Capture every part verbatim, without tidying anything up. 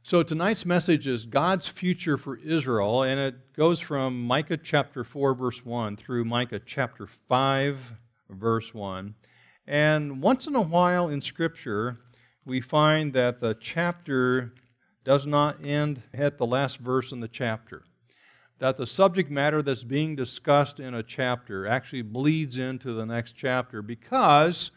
So tonight's message is God's future for Israel, and it goes from Micah chapter four, verse one, through Micah chapter five, verse one. And once in a while in Scripture, we find that the chapter does not end at the last verse in the chapter. That the subject matter that's being discussed in a chapter actually bleeds into the next chapter, because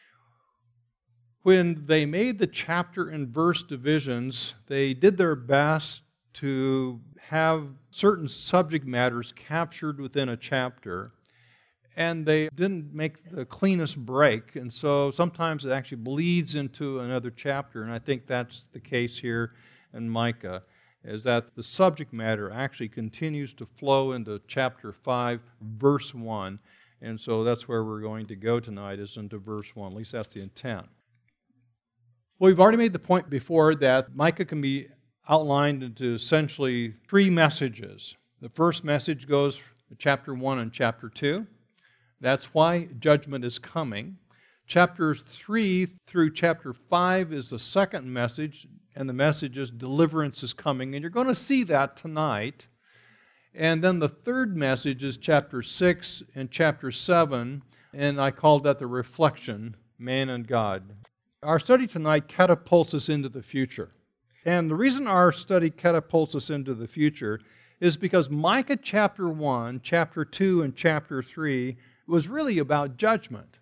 when they made the chapter and verse divisions, they did their best to have certain subject matters captured within a chapter, and they didn't make the cleanest break, and so sometimes it actually bleeds into another chapter, and I think that's the case here in Micah, is that the subject matter actually continues to flow into chapter five, verse one, and so that's where we're going to go tonight, is into verse one. At least that's the intent. Well, we've already made the point before that Micah can be outlined into essentially three messages. The first message goes to chapter one and chapter two. That's why judgment is coming. Chapters three through chapter five is the second message, and the message is deliverance is coming, and you're going to see that tonight. And then the third message is chapter six and chapter seven, and I called that the reflection, man and God. Our study tonight catapults us into the future. And the reason our study catapults us into the future is because Micah chapter one, chapter two, and chapter three was really about judgment.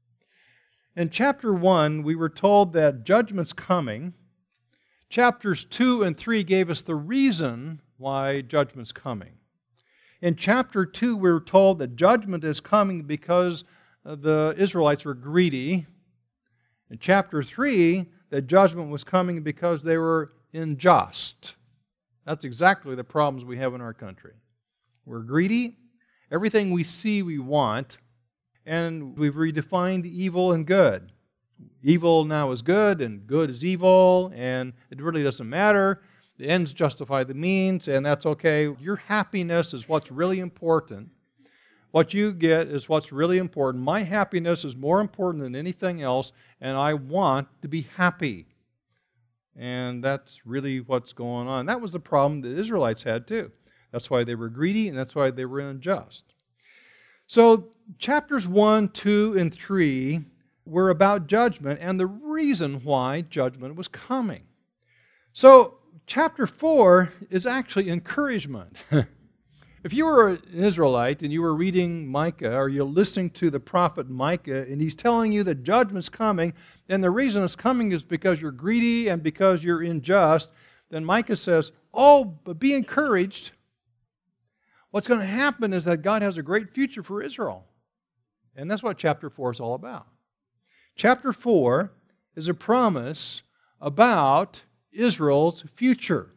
In chapter one, we were told that judgment's coming. Chapters two and three gave us the reason why judgment's coming. In chapter two, we were told that judgment is coming because the Israelites were greedy. In chapter three, that judgment was coming because they were unjust. That's exactly the problems we have in our country. We're greedy. Everything we see we want. And we've redefined evil and good. Evil now is good, and good is evil, and it really doesn't matter. The ends justify the means, and that's okay. Your happiness is what's really important. What you get is what's really important. My happiness is more important than anything else, and I want to be happy. And that's really what's going on. That was the problem the Israelites had too. That's why they were greedy, and that's why they were unjust. So chapters one, two, and three were about judgment and the reason why judgment was coming. So chapter four is actually encouragement. If you were an Israelite and you were reading Micah, or you're listening to the prophet Micah, and he's telling you that judgment's coming, and the reason it's coming is because you're greedy and because you're unjust, then Micah says, oh, but be encouraged. What's going to happen is that God has a great future for Israel. And that's what chapter four is all about. Chapter four is a promise about Israel's future.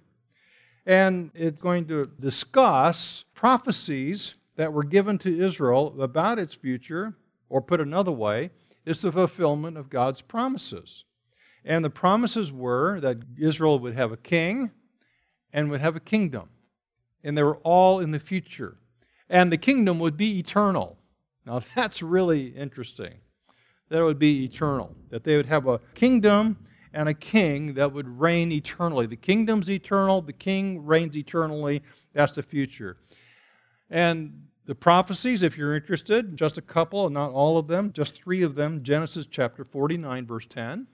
And it's going to discuss prophecies that were given to Israel about its future, or put another way, it's the fulfillment of God's promises. And the promises were that Israel would have a king and would have a kingdom. And they were all in the future. And the kingdom would be eternal. Now that's really interesting. That it would be eternal. That they would have a kingdom and a king that would reign eternally. The kingdom's eternal, the king reigns eternally. That's the future. And the prophecies, if you're interested, just a couple, not all of them, just three of them. Genesis chapter forty-nine, verse ten,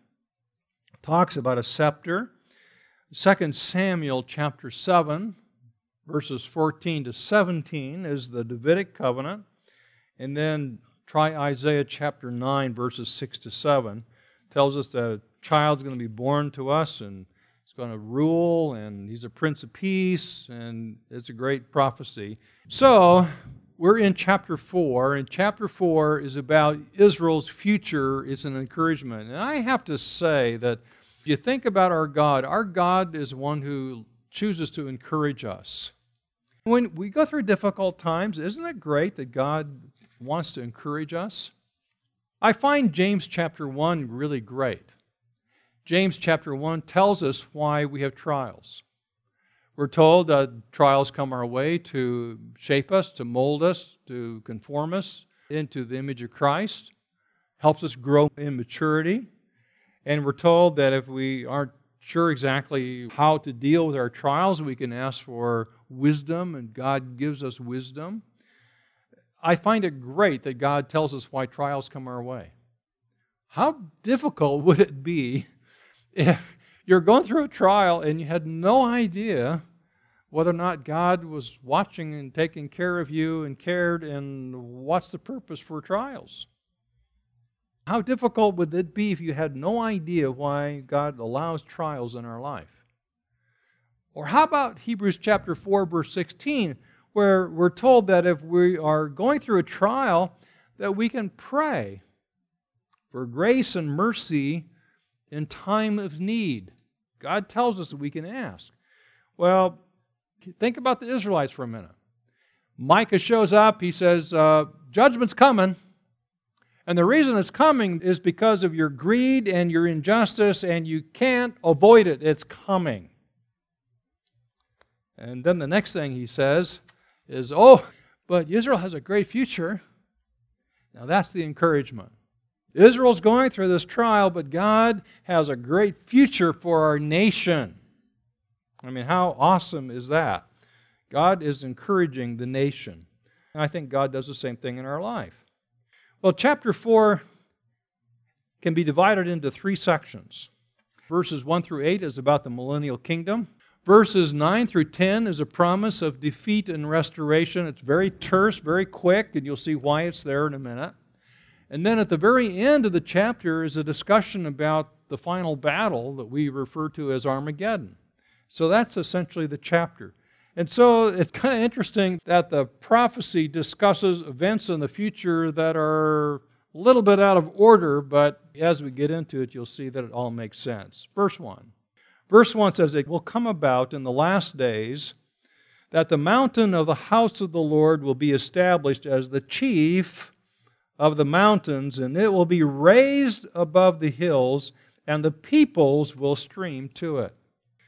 talks about a scepter. Second Samuel chapter seven, verses fourteen to seventeen, is the Davidic covenant. And then try Isaiah chapter nine, verses six to seven, tells us that a child's going to be born to us, and he's going to rule, and he's a Prince of Peace, and it's a great prophecy. So, we're in chapter four, and chapter four is about Israel's future. It's an encouragement. And I have to say that if you think about our God, our God is one who chooses to encourage us. When we go through difficult times, isn't it great that God wants to encourage us? I find James chapter one really great. James chapter one tells us why we have trials. We're told that trials come our way to shape us, to mold us, to conform us into the image of Christ, helps us grow in maturity. And we're told that if we aren't sure exactly how to deal with our trials. We can ask for wisdom, and God gives us wisdom. I find it great that God tells us why trials come our way. How difficult would it be if you're going through a trial and you had no idea whether or not God was watching and taking care of you and cared, and what's the purpose for trials? How difficult would it be if you had no idea why God allows trials in our life? Or how about Hebrews chapter four, verse sixteen, where we're told that if we are going through a trial, that we can pray for grace and mercy in time of need. God tells us that we can ask. Well, think about the Israelites for a minute. Micah shows up, he says, uh, judgment's coming. And the reason it's coming is because of your greed and your injustice, and you can't avoid it. It's coming. And then the next thing he says is, oh, but Israel has a great future. Now that's the encouragement. Israel's going through this trial, but God has a great future for our nation. I mean, how awesome is that? God is encouraging the nation. And I think God does the same thing in our life. Well, chapter four can be divided into three sections. Verses one through eight is about the millennial kingdom. Verses nine through ten is a promise of defeat and restoration. It's very terse, very quick, and you'll see why it's there in a minute. And then at the very end of the chapter is a discussion about the final battle that we refer to as Armageddon. So that's essentially the chapter. And so it's kind of interesting that the prophecy discusses events in the future that are a little bit out of order, but as we get into it, you'll see that it all makes sense. Verse one. Verse one says, it will come about in the last days that the mountain of the house of the Lord will be established as the chief of the mountains, and it will be raised above the hills, and the peoples will stream to it.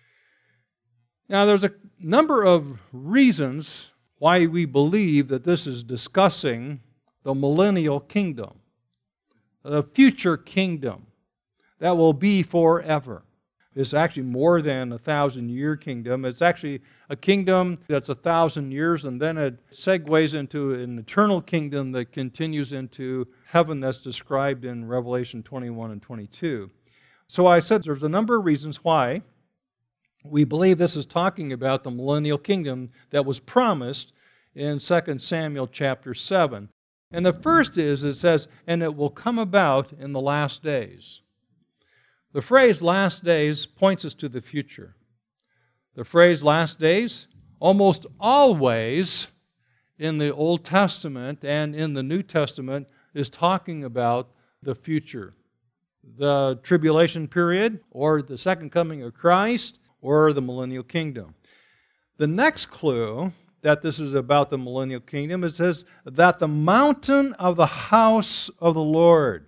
Now, there's a number of reasons why we believe that this is discussing the millennial kingdom, the future kingdom that will be forever. It's actually more than a thousand-year kingdom. It's actually a kingdom that's a thousand years, and then it segues into an eternal kingdom that continues into heaven that's described in Revelation twenty-one and twenty-two. So I said there's a number of reasons why we believe this is talking about the millennial kingdom that was promised in Second Samuel chapter seven. And the first is, it says, and it will come about in the last days. The phrase last days points us to the future. The phrase last days almost always in the Old Testament and in the New Testament is talking about the future. The tribulation period, or the second coming of Christ, or the millennial kingdom. The next clue that this is about the millennial kingdom, it says that the mountain of the house of the Lord.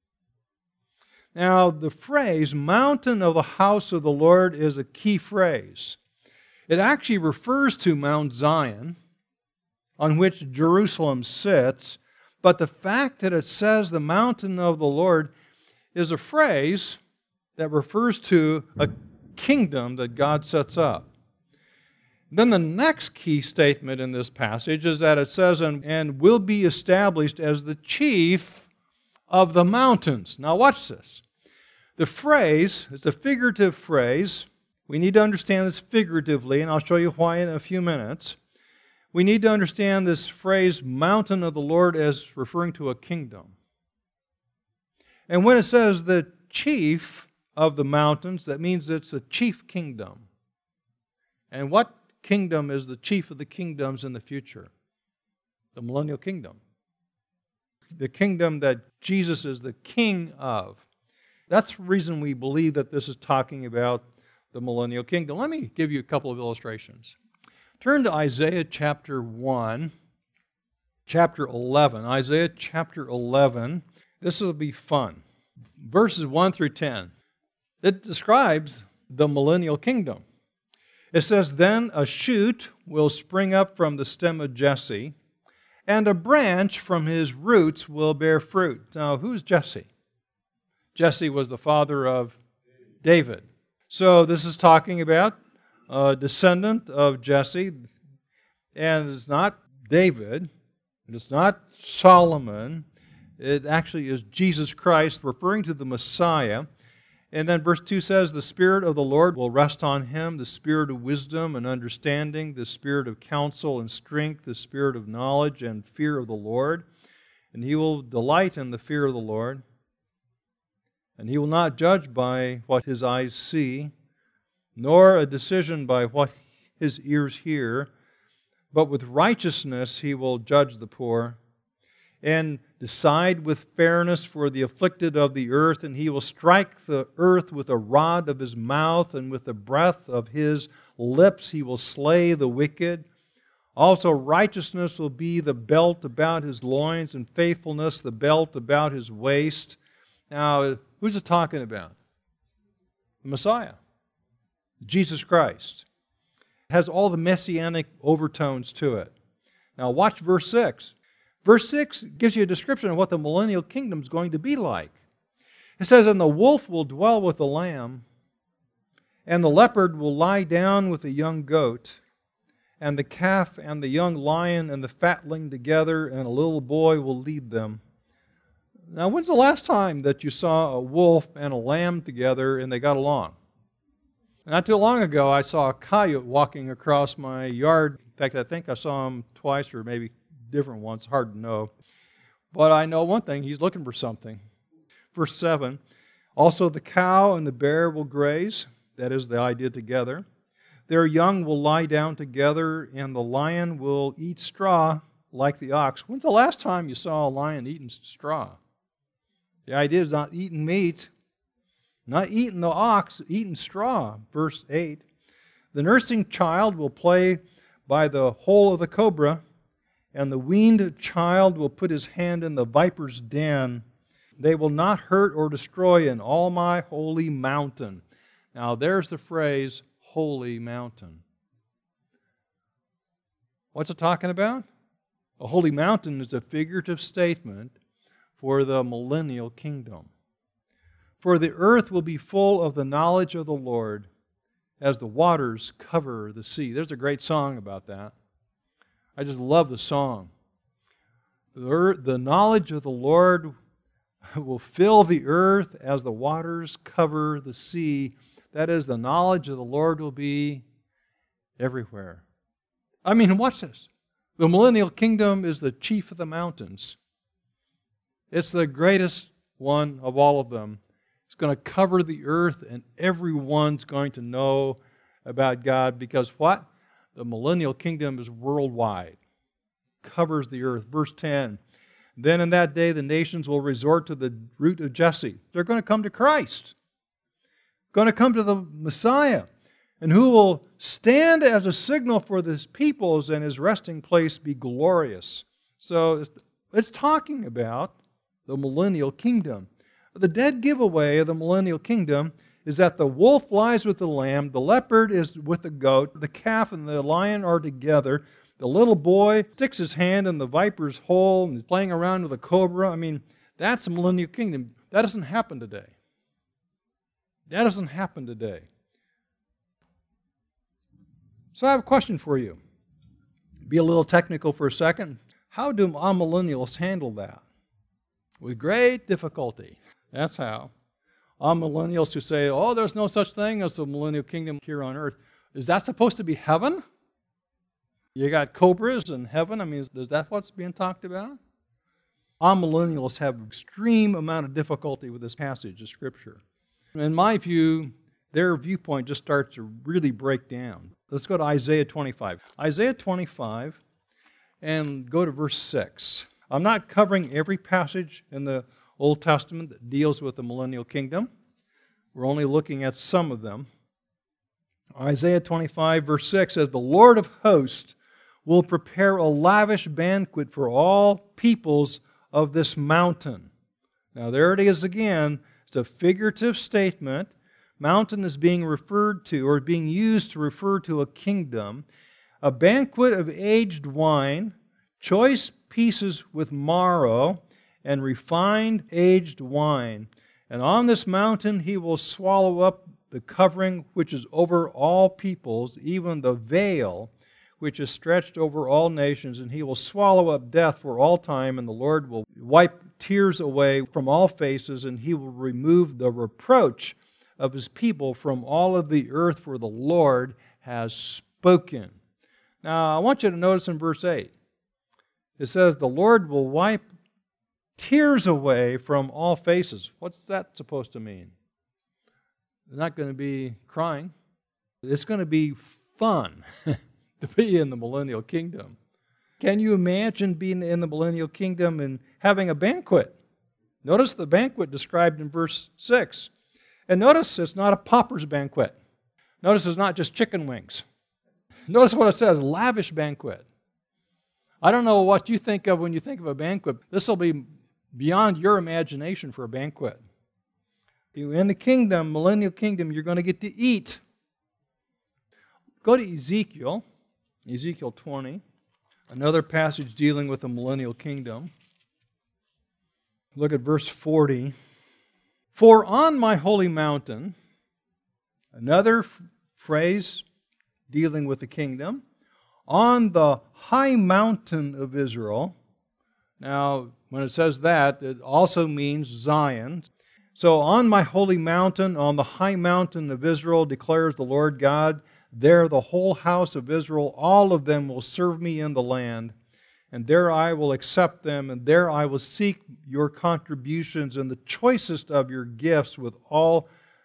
Now, the phrase, mountain of the house of the Lord, is a key phrase. It actually refers to Mount Zion, on which Jerusalem sits, but the fact that it says the mountain of the Lord is a phrase that refers to a kingdom that God sets up. Then the next key statement in this passage is that it says, and, and will be established as the chief of the mountains. Now watch this. The phrase, it's a figurative phrase. We need to understand this figuratively, and I'll show you why in a few minutes. We need to understand this phrase, mountain of the Lord, as referring to a kingdom. And when it says the chief of the mountains, that means it's a chief kingdom. And what kingdom is the chief of the kingdoms in the future? The millennial kingdom. The kingdom that Jesus is the king of. That's the reason we believe that this is talking about the millennial kingdom. Let me give you a couple of illustrations. Turn to Isaiah chapter one, chapter eleven. Isaiah chapter eleven. This will be fun. Verses one through ten. It describes the millennial kingdom. It says, then a shoot will spring up from the stem of Jesse, and a branch from his roots will bear fruit. Now, who's Jesse? Jesse was the father of David. So this is talking about a descendant of Jesse, and it's not David, it's not Solomon, it actually is Jesus Christ, referring to the Messiah. And then verse two says, the Spirit of the Lord will rest on him, the Spirit of wisdom and understanding, the Spirit of counsel and strength, the Spirit of knowledge and fear of the Lord. And he will delight in the fear of the Lord. And he will not judge by what his eyes see, nor a decision by what his ears hear, but with righteousness he will judge the poor, and decide with fairness for the afflicted of the earth, and he will strike the earth with a rod of his mouth, and with the breath of his lips he will slay the wicked. Also righteousness will be the belt about his loins, and faithfulness the belt about his waist. Now, who's it talking about? The Messiah, Jesus Christ. It has all the messianic overtones to it. Now watch verse six. Verse six gives you a description of what the millennial kingdom is going to be like. It says, and the wolf will dwell with the lamb, and the leopard will lie down with the young goat, and the calf and the young lion and the fatling together, and a little boy will lead them. Now, when's the last time that you saw a wolf and a lamb together and they got along? Not too long ago, I saw a coyote walking across my yard. In fact, I think I saw him twice or maybe different ones, hard to know. But I know one thing, he's looking for something. Verse seven, also the cow and the bear will graze, that is the idea together. Their young will lie down together, and the lion will eat straw like the ox. When's the last time you saw a lion eating straw? The idea is not eating meat, not eating the ox, eating straw. Verse eight, the nursing child will play by the hole of the cobra, and the weaned child will put his hand in the viper's den. They will not hurt or destroy in all my holy mountain. Now there's the phrase, holy mountain. What's it talking about? A holy mountain is a figurative statement for the millennial kingdom. For the earth will be full of the knowledge of the Lord as the waters cover the sea. There's a great song about that. I just love the song. The, earth, the knowledge of the Lord will fill the earth as the waters cover the sea. That is, the knowledge of the Lord will be everywhere. I mean, watch this. The millennial kingdom is the chief of the mountains. It's the greatest one of all of them. It's going to cover the earth, and everyone's going to know about God because what? The millennial kingdom is worldwide, covers the earth. Verse ten, then in that day the nations will resort to the root of Jesse. They're going to come to Christ, going to come to the Messiah, and who will stand as a signal for his peoples, and his resting place be glorious. So it's, it's talking about the millennial kingdom. The dead giveaway of the millennial kingdom is that the wolf lies with the lamb, the leopard is with the goat, the calf and the lion are together, the little boy sticks his hand in the viper's hole and is playing around with a cobra. I mean, that's the millennial kingdom. That doesn't happen today. That doesn't happen today. So I have a question for you. Be a little technical for a second. How do amillennials handle that? With great difficulty. That's how. Amillennials who say, oh, there's no such thing as the millennial kingdom here on earth. Is that supposed to be heaven? You got cobras in heaven? I mean, is that what's being talked about? Amillennials have extreme amount of difficulty with this passage of Scripture. In my view, their viewpoint just starts to really break down. Let's go to Isaiah twenty-five. Isaiah twenty-five, and go to verse six. I'm not covering every passage in the Old Testament that deals with the millennial kingdom. We're only looking at some of them. Isaiah twenty-five, verse six says, the Lord of hosts will prepare a lavish banquet for all peoples of this mountain. Now there it is again. It's a figurative statement. Mountain is being referred to, or being used to refer to a kingdom. A banquet of aged wine, choice pieces with marrow, and refined aged wine. And on this mountain he will swallow up the covering which is over all peoples, even the veil which is stretched over all nations, and he will swallow up death for all time, and the Lord will wipe tears away from all faces, and he will remove the reproach of his people from all of the earth, for the Lord has spoken. Now, I want you to notice in verse eight, it says, the Lord will wipe tears away from all faces. What's that supposed to mean? They're not going to be crying. It's going to be fun to be in the millennial kingdom. Can you imagine being in the millennial kingdom and having a banquet? Notice the banquet described in verse six. And notice it's not a pauper's banquet. Notice it's not just chicken wings. Notice what it says, lavish banquet. I don't know what you think of when you think of a banquet. This will be beyond your imagination for a banquet. In the kingdom, millennial kingdom, you're going to get to eat. Go to Ezekiel, Ezekiel twenty, another passage dealing with the millennial kingdom. Look at verse forty. For on my holy mountain, another f- phrase dealing with the kingdom, on the high mountain of Israel. Now, when it says that, it also means Zion. So, on my holy mountain, on the high mountain of Israel, declares the Lord God, there the whole house of Israel, all of them will serve me in the land, and there I will accept them, and there I will seek your contributions and the choicest of your gifts with all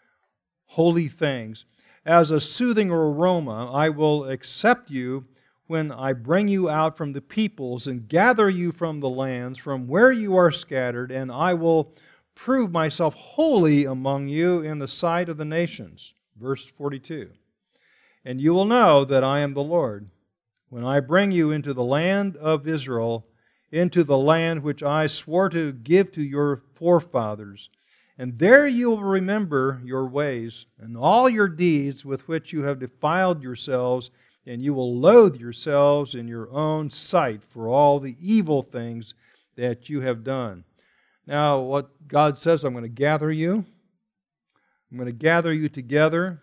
holy things. As a soothing aroma, I will accept you when I bring you out from the peoples and gather you from the lands, from where you are scattered, and I will prove myself holy among you in the sight of the nations. Verse forty-two. And you will know that I am the Lord, when I bring you into the land of Israel, into the land which I swore to give to your forefathers. And there you will remember your ways and all your deeds with which you have defiled yourselves, and you will loathe yourselves in your own sight for all the evil things that you have done. Now, what God says, I'm going to gather you. I'm going to gather you together.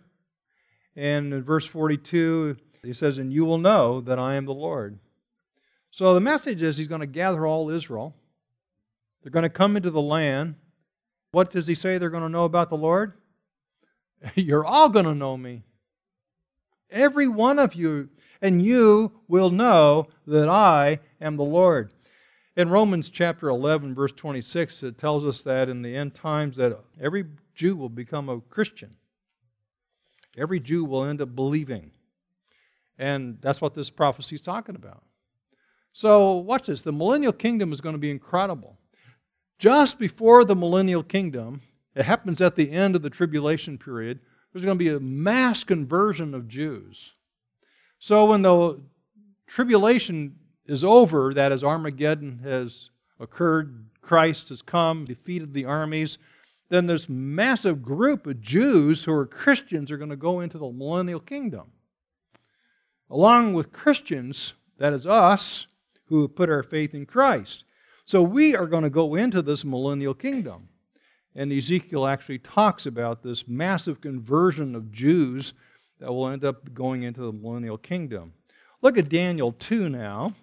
And in verse forty-two, he says, and you will know that I am the Lord. So the message is he's going to gather all Israel. They're going to come into the land. What does he say they're going to know about the Lord? You're all going to know me. Every one of you. And you will know that I am the Lord. In Romans chapter eleven, verse twenty-six, it tells us that in the end times that every Jew will become a Christian. Every Jew will end up believing. And that's what this prophecy is talking about. So watch this. The millennial kingdom is going to be incredible. Just before the millennial kingdom, it happens at the end of the tribulation period, there's going to be a mass conversion of Jews. So when the tribulation is over, that is, Armageddon has occurred, Christ has come, defeated the armies, then this massive group of Jews who are Christians are going to go into the millennial kingdom. Along with Christians, that is us, who have put our faith in Christ. So we are going to go into this millennial kingdom. And Ezekiel actually talks about this massive conversion of Jews that will end up going into the millennial kingdom. Look at Daniel two now.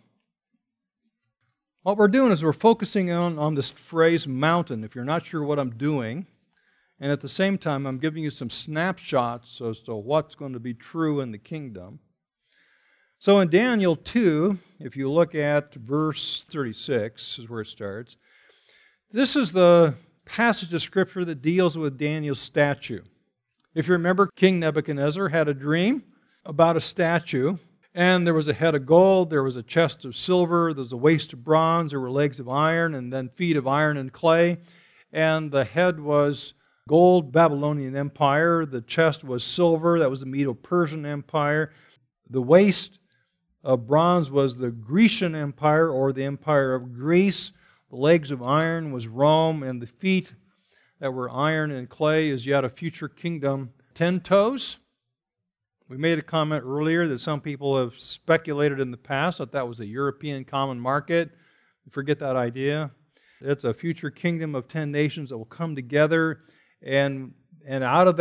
What we're doing is we're focusing on, on this phrase mountain, if you're not sure what I'm doing. And at the same time, I'm giving you some snapshots as to what's going to be true in the kingdom. So in Daniel two, if you look at verse thirty-six, is where it starts. This is the passage of Scripture that deals with Daniel's statue. If you remember, King Nebuchadnezzar had a dream about a statue, and there was a head of gold, there was a chest of silver, there was a waist of bronze, there were legs of iron, and then feet of iron and clay. And the head was gold, Babylonian Empire. The chest was silver, that was the Medo-Persian Empire. The waist of bronze was the Grecian Empire, or the Empire of Greece. The legs of iron was Rome, and the feet that were iron and clay is yet a future kingdom. Ten toes. We made a comment earlier that some people have speculated in the past that that was a European common market. Forget that idea. It's a future kingdom of ten nations that will come together, and, and out of that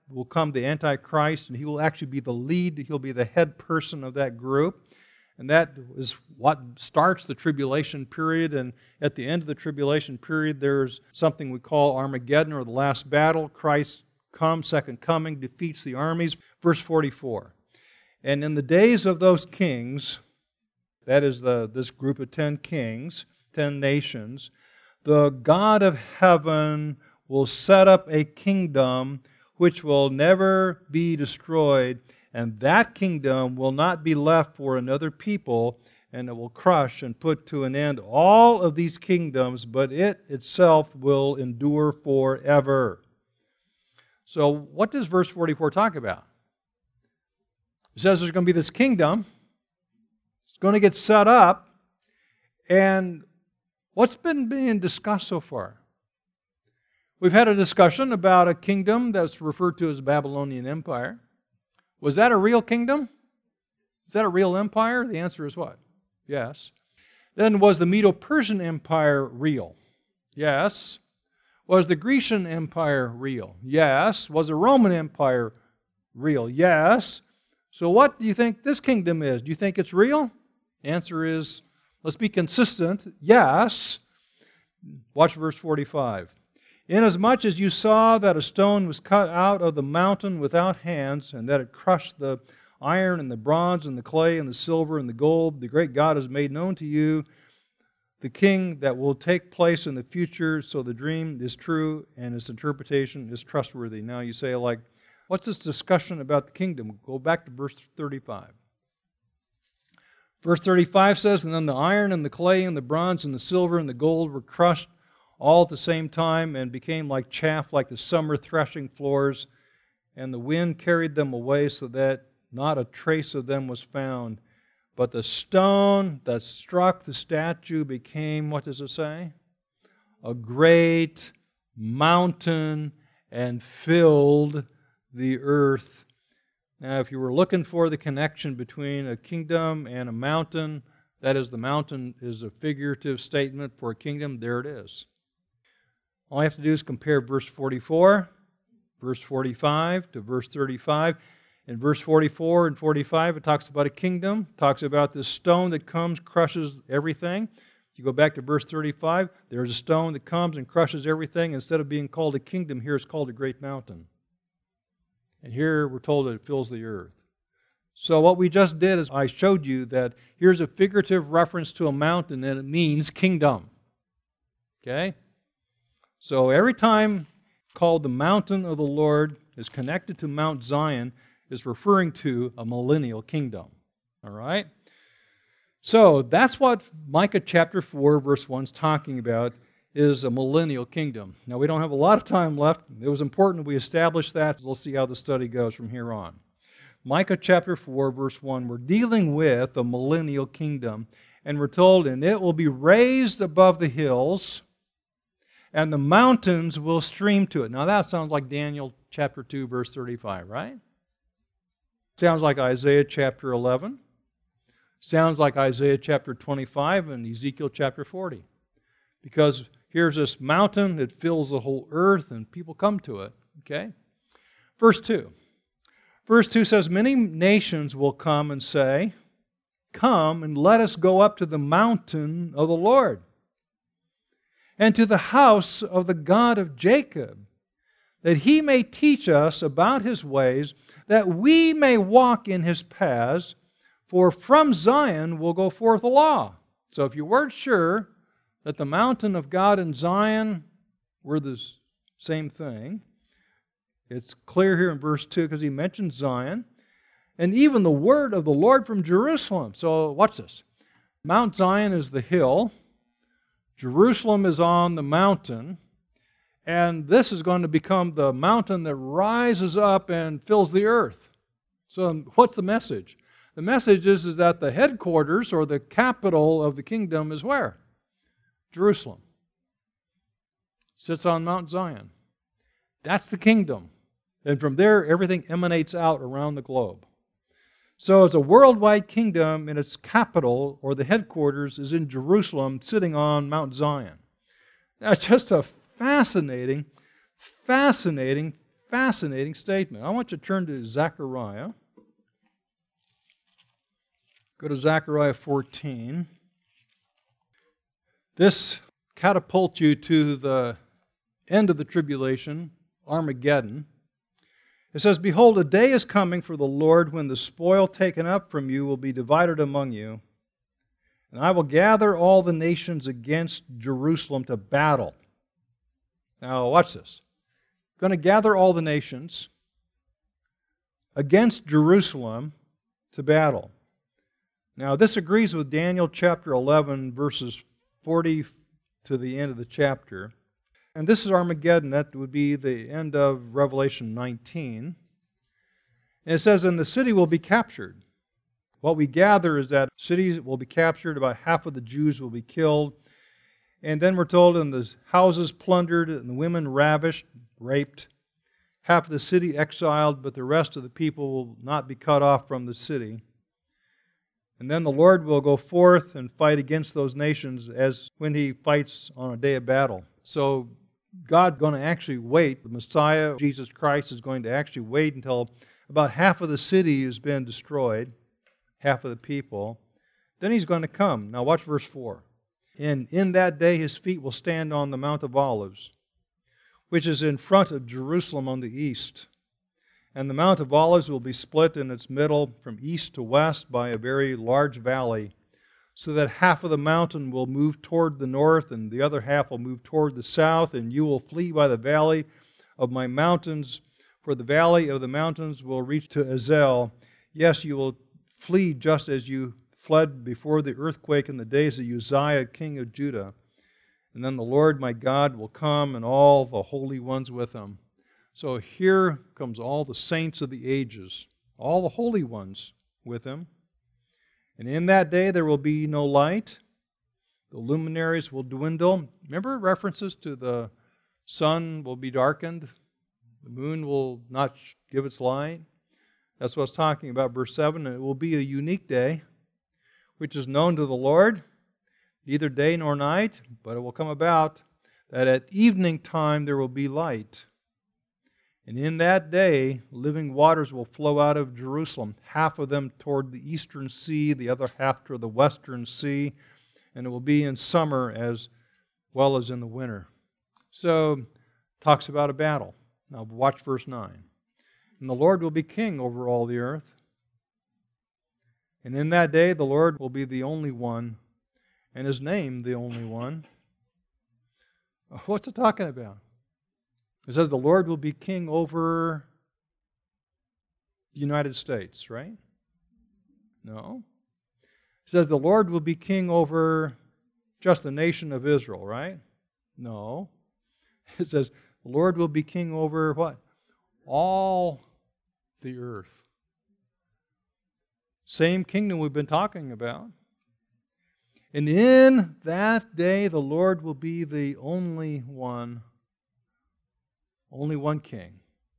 will come the Antichrist, and he will actually be the lead. He'll be the head person of that group. And that is what starts the tribulation period. And at the end of the tribulation period, there's something we call Armageddon, or the last battle. Christ comes, second coming, defeats the armies. Verse forty-four. And in the days of those kings, that is the this group of ten kings, ten nations, the God of heaven will set up a kingdom which will never be destroyed, and that kingdom will not be left for another people, and it will crush and put to an end all of these kingdoms, but it itself will endure forever. So what does verse forty-four talk about? It says there's going to be this kingdom. It's going to get set up. And what's been being discussed so far? We've had a discussion about a kingdom that's referred to as Babylonian Empire. Was that a real kingdom? Is that a real empire? The answer is what? Yes. Then was the Medo-Persian Empire real? Yes. Was the Grecian Empire real? Yes. Was the Roman Empire real? Yes. So what do you think this kingdom is? Do you think it's real? The answer is, let's be consistent, yes. Watch verse forty-five. Inasmuch as you saw that a stone was cut out of the mountain without hands, and that it crushed the iron and the bronze and the clay and the silver and the gold, the great God has made known to you the king that will take place in the future, so the dream is true and its interpretation is trustworthy. Now you say, like, what's this discussion about the kingdom? Go back to verse thirty-five. Verse thirty-five says, and then the iron and the clay and the bronze and the silver and the gold were crushed all at the same time and became like chaff, like the summer threshing floors, and the wind carried them away so that not a trace of them was found. But the stone that struck the statue became, what does it say? A great mountain and filled the earth. Now, if you were looking for the connection between a kingdom and a mountain, that is, the mountain is a figurative statement for a kingdom, there it is. All you have to do is compare verse forty-four, verse forty-five to verse thirty-five. In verse forty-four and forty-five, it talks about a kingdom, talks about this stone that comes, crushes everything. If you go back to verse thirty-five, there's a stone that comes and crushes everything. Instead of being called a kingdom, here it's called a great mountain. And here we're told that it fills the earth. So what we just did is I showed you that here's a figurative reference to a mountain, and it means kingdom. Okay? So every time called the mountain of the Lord is connected to Mount Zion, is referring to a millennial kingdom. All right? So that's what Micah chapter four, verse one is talking about, is a millennial kingdom. Now, we don't have a lot of time left. It was important we establish that. We'll see how the study goes from here on. Micah chapter four, verse one, we're dealing with a millennial kingdom, and we're told, and it will be raised above the hills, and the mountains will stream to it. Now, that sounds like Daniel chapter two, verse thirty-five, right? Sounds like Isaiah chapter eleven. Sounds like Isaiah chapter twenty-five and Ezekiel chapter forty. Because here's this mountain that fills the whole earth and people come to it. Okay? Verse two. Verse two says, many nations will come and say, come and let us go up to the mountain of the Lord, and to the house of the God of Jacob, that He may teach us about His ways, that we may walk in His paths, for from Zion will go forth a law. So if you weren't sure that the mountain of God and Zion were the same thing, it's clear here in verse two because he mentions Zion, and even the word of the Lord from Jerusalem. So watch this. Mount Zion is the hill, Jerusalem is on the mountain, and this is going to become the mountain that rises up and fills the earth. So what's the message? The message is, is that the headquarters or the capital of the kingdom is where? Jerusalem. Sits on Mount Zion. That's the kingdom. And from there, everything emanates out around the globe. So it's a worldwide kingdom, and its capital or the headquarters is in Jerusalem, sitting on Mount Zion. Now, it's just a fascinating, fascinating, fascinating statement. I want you to turn to Zechariah. Go to Zechariah fourteen. This catapults you to the end of the tribulation, Armageddon. It says, "Behold, a day is coming for the Lord when the spoil taken up from you will be divided among you. And I will gather all the nations against Jerusalem to battle." Now, watch this. I'm going to gather all the nations against Jerusalem to battle. Now, this agrees with Daniel chapter eleven, verses forty to the end of the chapter. And this is Armageddon. That would be the end of Revelation nineteen. And it says, "And the city will be captured." What we gather is that cities will be captured, about half of the Jews will be killed. And then we're told, "And the houses plundered, and the women ravished, raped, half of the city exiled, but the rest of the people will not be cut off from the city. And then the Lord will go forth and fight against those nations as when He fights on a day of battle." So God's going to actually wait. The Messiah, Jesus Christ, is going to actually wait until about half of the city has been destroyed, half of the people. Then He's going to come. Now watch verse four. "And in that day His feet will stand on the Mount of Olives, which is in front of Jerusalem on the east. And the Mount of Olives will be split in its middle from east to west by a very large valley, so that half of the mountain will move toward the north, and the other half will move toward the south, and you will flee by the valley of my mountains, for the valley of the mountains will reach to Azel. Yes, you will flee just as you fled before the earthquake in the days of Uzziah, king of Judah. And then the Lord my God will come, and all the holy ones with Him." So here comes all the saints of the ages, all the holy ones with Him. "And in that day there will be no light. The luminaries will dwindle." Remember references to the sun will be darkened. The moon will not give its light. That's what it's talking about, verse seven. "And it will be a unique day, which is known to the Lord, neither day nor night, but it will come about that at evening time there will be light. And in that day, living waters will flow out of Jerusalem, half of them toward the eastern sea, the other half toward the western sea, and it will be in summer as well as in the winter." So, talks about a battle. Now watch verse nine. "And the Lord will be king over all the earth. And in that day the Lord will be the only one, and His name the only one." What's it talking about? It says the Lord will be king over the United States, right? No. It says the Lord will be king over just the nation of Israel, right? No. It says the Lord will be king over what? All the earth. Same kingdom we've been talking about. "And in that day the Lord will be the only one, only one king.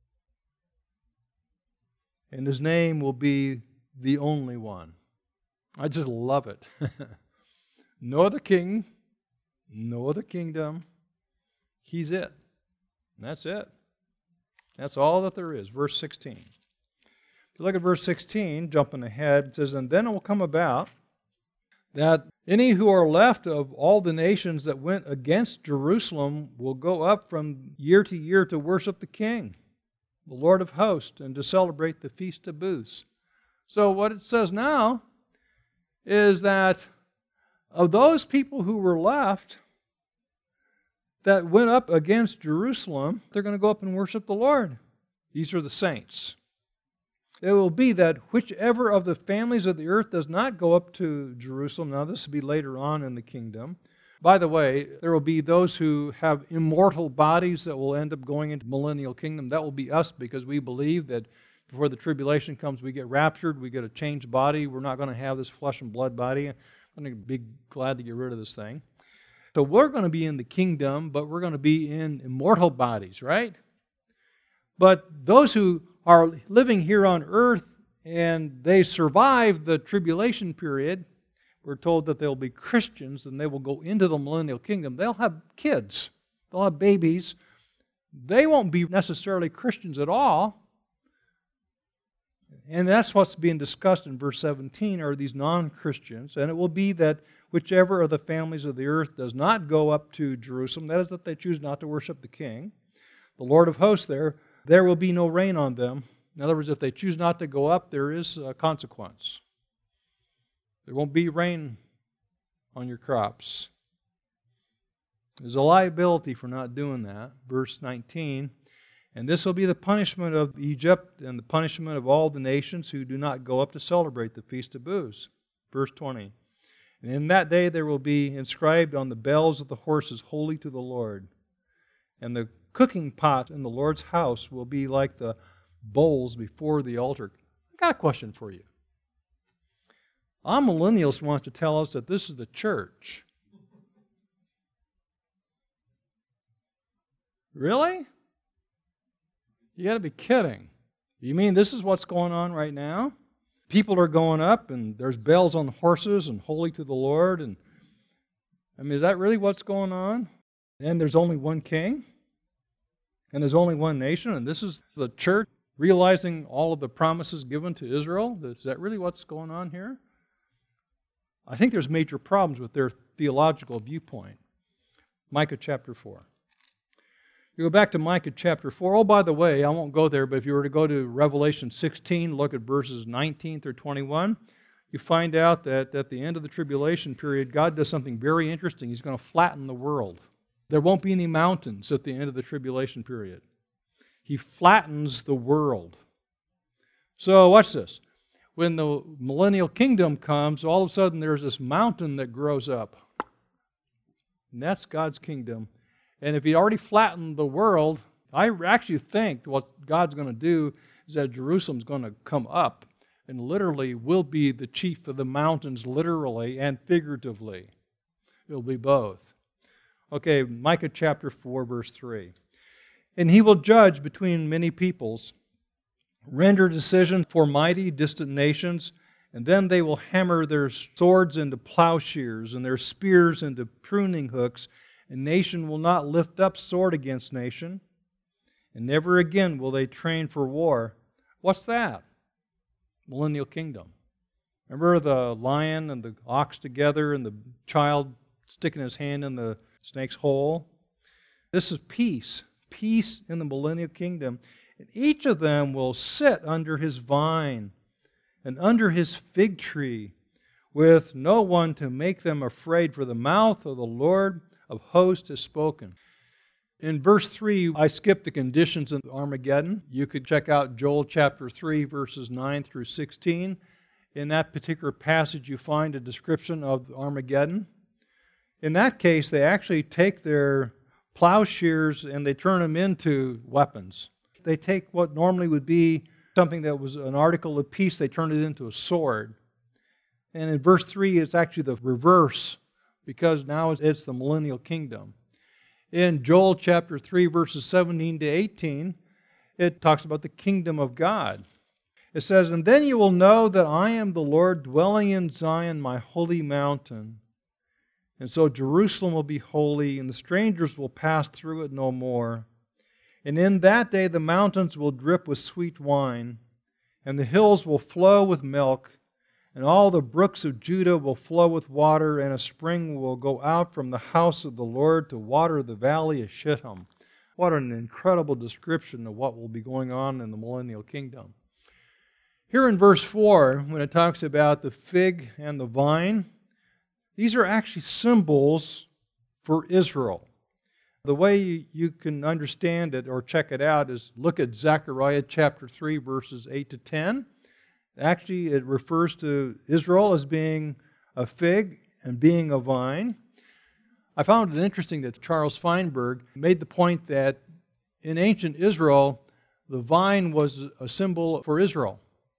And His name will be the only one." I just love it. No other king, no other kingdom. He's it. And that's it. That's all that there is. Verse sixteen. If you look at verse sixteen, jumping ahead, it says, "And then it will come about that any who are left of all the nations that went against Jerusalem will go up from year to year to worship the King, the Lord of hosts, and to celebrate the Feast of Booths." So what it says now is that of those people who were left that went up against Jerusalem, they're going to go up and worship the Lord. These are the saints. It will be that whichever of the families of the earth does not go up to Jerusalem, now this will be later on in the kingdom. By the way, there will be those who have immortal bodies that will end up going into the millennial kingdom. That will be us, because we believe that before the tribulation comes, we get raptured, we get a changed body. We're not going to have this flesh and blood body. I'm going to be glad to get rid of this thing. So we're going to be in the kingdom, but we're going to be in immortal bodies, right? But those who are living here on earth and they survive the tribulation period, we're told that they'll be Christians and they will go into the millennial kingdom. They'll have kids. They'll have babies. they won't be necessarily Christians at all. And that's what's being discussed in verse seventeen, are these non-Christians. And it will be that whichever of the families of the earth does not go up to Jerusalem, that is, that they choose not to worship the King, the Lord of hosts there, there will be no rain on them. In other words, if they choose not to go up, there is a consequence. There won't be rain on your crops. There's a liability for not doing that. Verse nineteen, and this will be the punishment of Egypt and the punishment of all the nations who do not go up to celebrate the Feast of Booths. Verse twenty, and in that day there will be inscribed on the bells of the horses, holy to the Lord. And the cooking pot in the Lord's house will be like the bowls before the altar. I got a question for you. Amillennials wants to tell us that this is the church. Really? You got to be kidding. You mean this is what's going on right now? People are going up and there's bells on the horses and holy to the Lord. And I mean, is that really what's going on? And there's only one king? And there's only one nation? And this is the church realizing all of the promises given to Israel? Is that really what's going on here? I think there's major problems with their theological viewpoint. Micah chapter four. You go back to Micah chapter four. Oh, by the way, I won't go there, but if you were to go to Revelation sixteen, look at verses nineteen through twenty-one, you find out that at the end of the tribulation period, God does something very interesting. He's going to flatten the world. There won't be any mountains at the end of the tribulation period. He flattens the world. So watch this. When the millennial kingdom comes, all of a sudden there's this mountain that grows up. And that's God's kingdom. And if He already flattened the world, I actually think what God's going to do is that Jerusalem's going to come up and literally will be the chief of the mountains, literally and figuratively. It'll be both. Okay, Micah chapter four, verse three. And He will judge between many peoples, render decision for mighty distant nations, and then they will hammer their swords into plowshares and their spears into pruning hooks, and nation will not lift up sword against nation, and never again will they train for war. What's that? Millennial kingdom. Remember the lion and the ox together and the child sticking his hand in the snake's hole? This is peace. Peace in the millennial kingdom. And each of them will sit under his vine and under his fig tree, with no one to make them afraid, for the mouth of the Lord of hosts has spoken. In verse three, I skipped the conditions of Armageddon. You could check out Joel chapter three, verses nine through sixteen. In that particular passage, you find a description of Armageddon. In that case, they actually take their plowshares and they turn them into weapons. They take what normally would be something that was an article of peace, they turn it into a sword. And in verse three, it's actually the reverse, because now it's the millennial kingdom. In Joel chapter three, verses seventeen to eighteen, it talks about the kingdom of God. It says, and then you will know that I am the Lord dwelling in Zion, my holy mountain. And so Jerusalem will be holy, and the strangers will pass through it no more. And in that day the mountains will drip with sweet wine, and the hills will flow with milk, and all the brooks of Judah will flow with water, and a spring will go out from the house of the Lord to water the valley of Shittim. What an incredible description of what will be going on in the millennial kingdom. Here in verse four, when it talks about the fig and the vine, these are actually symbols for Israel. The way you can understand it or check it out is look at Zechariah chapter three, verses eight to ten. Actually, it refers to Israel as being a fig and being a vine. I found it interesting that Charles Feinberg made the point that in ancient Israel, the vine was a symbol for Israel.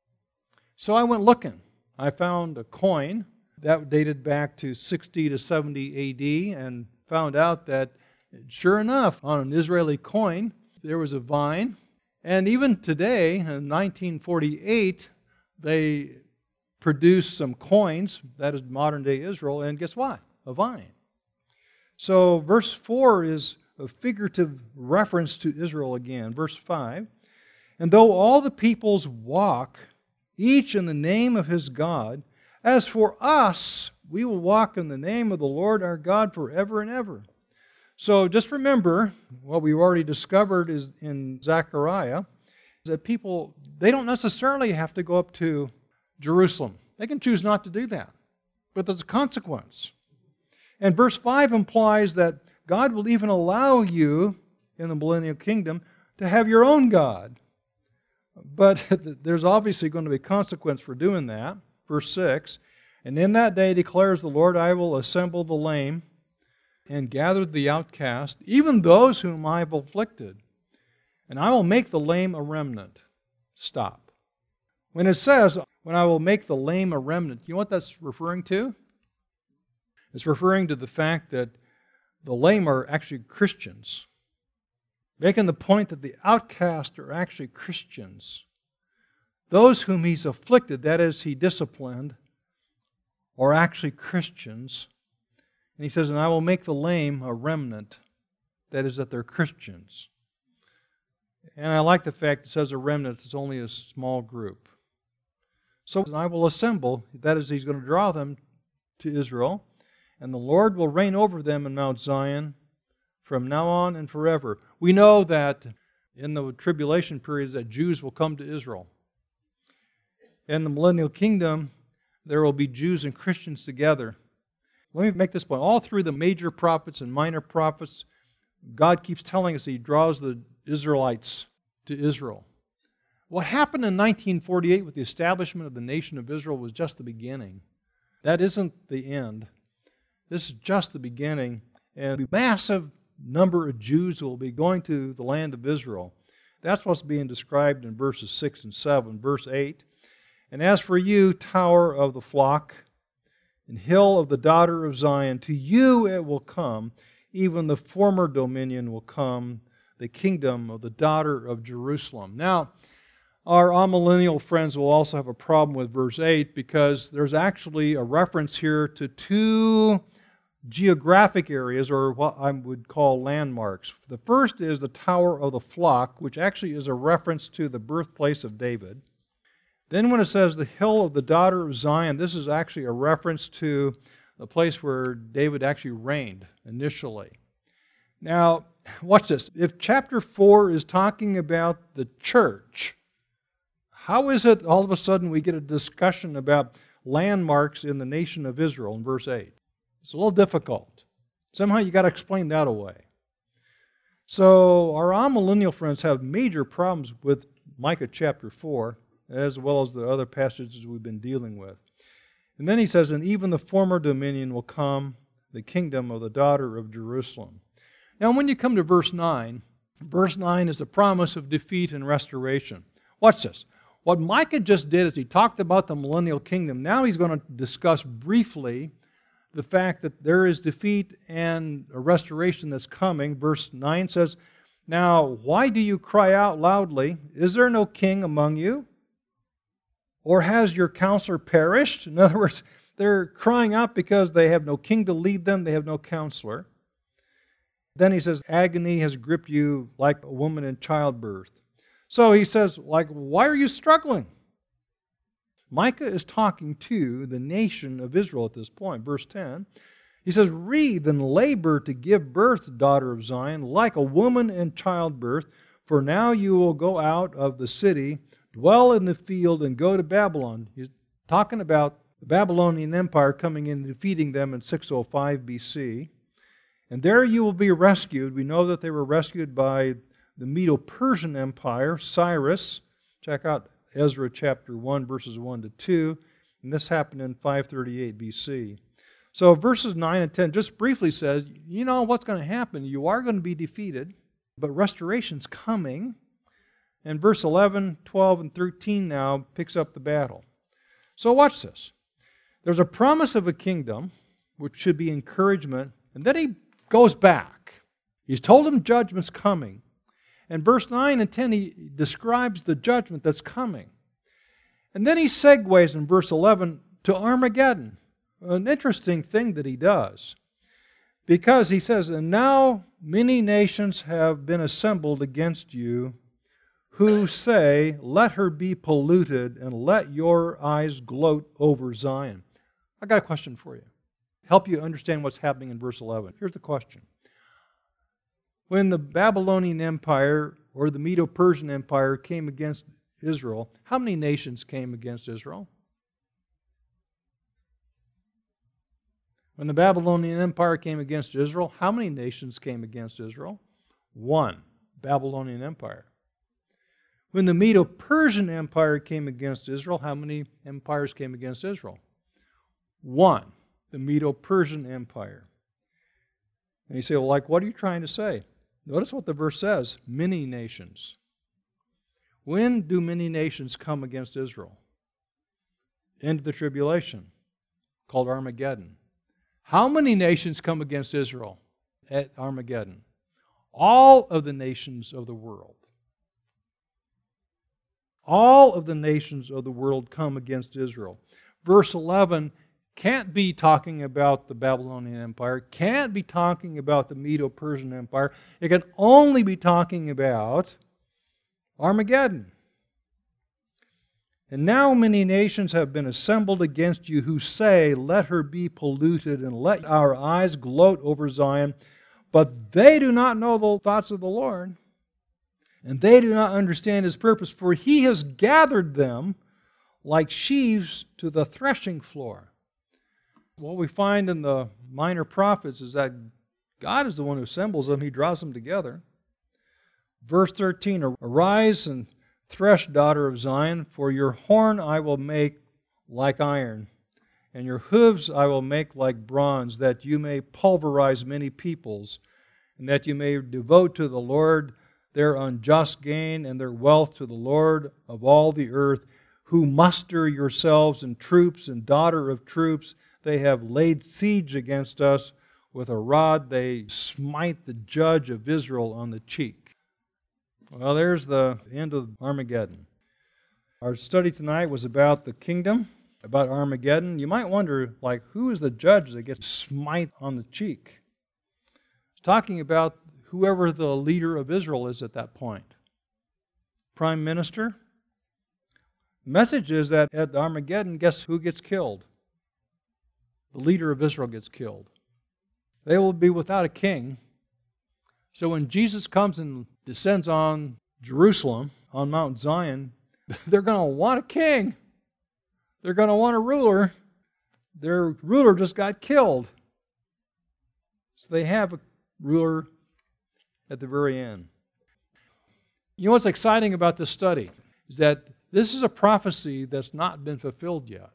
So I went looking. I found a coin that dated back to sixty to seventy A D and found out that sure enough, on an Israeli coin, there was a vine. And even today, in nineteen forty-eight, they produced some coins, that is modern-day Israel, and guess what? A vine. So verse four is a figurative reference to Israel again. Verse five, and though all the peoples walk, each in the name of his God, as for us, we will walk in the name of the Lord our God forever and ever. So just remember, what we've already discovered is in Zechariah, is that people, they don't necessarily have to go up to Jerusalem. They can choose not to do that. But there's a consequence. And verse five implies that God will even allow you in the millennial kingdom to have your own God. But there's obviously going to be a consequence for doing that. Verse six, and in that day declares the Lord, I will assemble the lame and gather the outcast, even those whom I have afflicted. And I will make the lame a remnant. Stop. When it says, when I will make the lame a remnant, you know what that's referring to? It's referring to the fact that the lame are actually Christians. Making the point that the outcast are actually Christians. Those whom He's afflicted, that is, He disciplined, are actually Christians. And He says, and I will make the lame a remnant. That is, that they're Christians. And I like the fact it says a remnant, it's only a small group. So I will assemble, that is, He's going to draw them to Israel, and the Lord will reign over them in Mount Zion from now on and forever. We know that in the tribulation periods that Jews will come to Israel. In the millennial kingdom, there will be Jews and Christians together. Let me make this point. All through the major prophets and minor prophets, God keeps telling us He draws the Israelites to Israel. What happened in nineteen forty-eight with the establishment of the nation of Israel was just the beginning. That isn't the end. This is just the beginning. And a massive number of Jews will be going to the land of Israel. That's what's being described in verses six and seven. Verse eight, and as for you, tower of the flock, and hill of the daughter of Zion, to you it will come, even the former dominion will come, the kingdom of the daughter of Jerusalem. Now, our amillennial friends will also have a problem with verse eight because there's actually a reference here to two geographic areas, or what I would call landmarks. The first is the Tower of the Flock, which actually is a reference to the birthplace of David. Then when it says the hill of the daughter of Zion, this is actually a reference to the place where David actually reigned initially. Now, watch this. If chapter four is talking about the church, how is it all of a sudden we get a discussion about landmarks in the nation of Israel in verse eight? It's a little difficult. Somehow you got to explain that away. So our amillennial friends have major problems with Micah chapter four, as well as the other passages we've been dealing with. And then he says, and even the former dominion will come, the kingdom of the daughter of Jerusalem. Now when you come to verse nine, verse nine is the promise of defeat and restoration. Watch this. What Micah just did is he talked about the millennial kingdom. Now he's going to discuss briefly the fact that there is defeat and a restoration that's coming. Verse nine says, now why do you cry out loudly? Is there no king among you? Or has your counselor perished? In other words, they're crying out because they have no king to lead them, they have no counselor. Then he says, agony has gripped you like a woman in childbirth. So he says, like, why are you struggling? Micah is talking to the nation of Israel at this point. Verse ten, he says, wreathe and labor to give birth, daughter of Zion, like a woman in childbirth, for now you will go out of the city, dwell in the field, and go to Babylon. He's talking about the Babylonian Empire coming in and defeating them in six oh five B C. And there you will be rescued. We know that they were rescued by the Medo-Persian Empire, Cyrus. Check out Ezra chapter one, verses one to two. And this happened in five thirty-eight B C. So verses nine and ten just briefly says, you know what's going to happen. You are going to be defeated, but restoration's coming. And verse eleven, twelve, and thirteen now picks up the battle. So watch this. There's a promise of a kingdom, which should be encouragement, and then he goes back. He's told him judgment's coming. And verse nine and ten, he describes the judgment that's coming. And then he segues in verse eleven to Armageddon. An interesting thing that he does. Because he says, and now many nations have been assembled against you, who say, let her be polluted, and let your eyes gloat over Zion. I got a question for you. Help you understand what's happening in verse eleven. Here's the question. When the Babylonian Empire or the Medo-Persian Empire came against Israel, how many nations came against Israel? When the Babylonian Empire came against Israel, how many nations came against Israel? One. Babylonian Empire. When the Medo-Persian Empire came against Israel, how many empires came against Israel? One. The Medo-Persian Empire. And you say, well, like, what are you trying to say? Notice what the verse says. Many nations. When do many nations come against Israel? End of the tribulation, called Armageddon. How many nations come against Israel at Armageddon? All of the nations of the world. All of the nations of the world come against Israel. Verse eleven can't be talking about the Babylonian Empire, can't be talking about the Medo-Persian Empire. It can only be talking about Armageddon. And now many nations have been assembled against you who say, let her be polluted and let our eyes gloat over Zion. But they do not know the thoughts of the Lord, and they do not understand His purpose, for He has gathered them like sheaves to the threshing floor. What we find in the minor prophets is that God is the one who assembles them. He draws them together. Verse thirteen, arise and thresh, daughter of Zion, for your horn I will make like iron, and your hooves I will make like bronze, that you may pulverize many peoples, and that you may devote to the Lord their unjust gain, and their wealth to the Lord of all the earth, who muster yourselves in troops, and daughter of troops. They have laid siege against us. With a rod they smite the judge of Israel on the cheek. Well, there's the end of Armageddon. Our study tonight was about the kingdom, about Armageddon. You might wonder, like, who is the judge that gets smite on the cheek? It's talking about whoever the leader of Israel is at that point. Prime minister. The message is that at Armageddon, guess who gets killed? The leader of Israel gets killed. They will be without a king. So when Jesus comes and descends on Jerusalem, on Mount Zion, they're going to want a king. They're going to want a ruler. Their ruler just got killed. So they have a ruler at the very end. You know what's exciting about this study is that this is a prophecy that's not been fulfilled yet.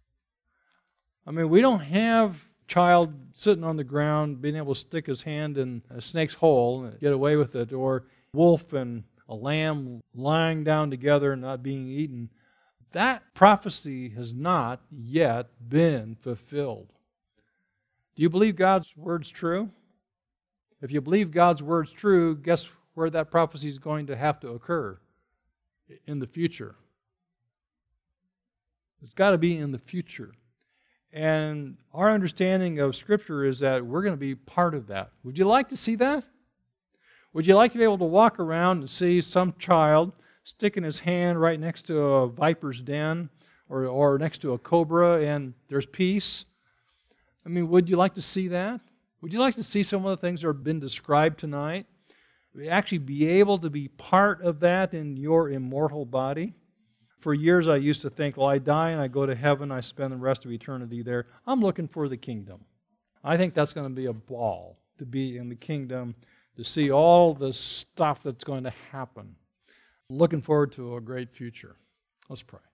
I mean, we don't have a child sitting on the ground being able to stick his hand in a snake's hole and get away with it, or wolf and a lamb lying down together and not being eaten. That prophecy has not yet been fulfilled. Do you believe God's word's true? If you believe God's word's true, guess where that prophecy is going to have to occur? In the future. It's got to be in the future. And our understanding of Scripture is that we're going to be part of that. Would you like to see that? Would you like to be able to walk around and see some child sticking his hand right next to a viper's den or, or next to a cobra and there's peace? I mean, would you like to see that? Would you like to see some of the things that have been described tonight? Actually be able to be part of that in your immortal body? For years I used to think, well, I die and I go to heaven, I spend the rest of eternity there. I'm looking for the kingdom. I think that's going to be a ball to be in the kingdom, to see all the stuff that's going to happen. Looking forward to a great future. Let's pray.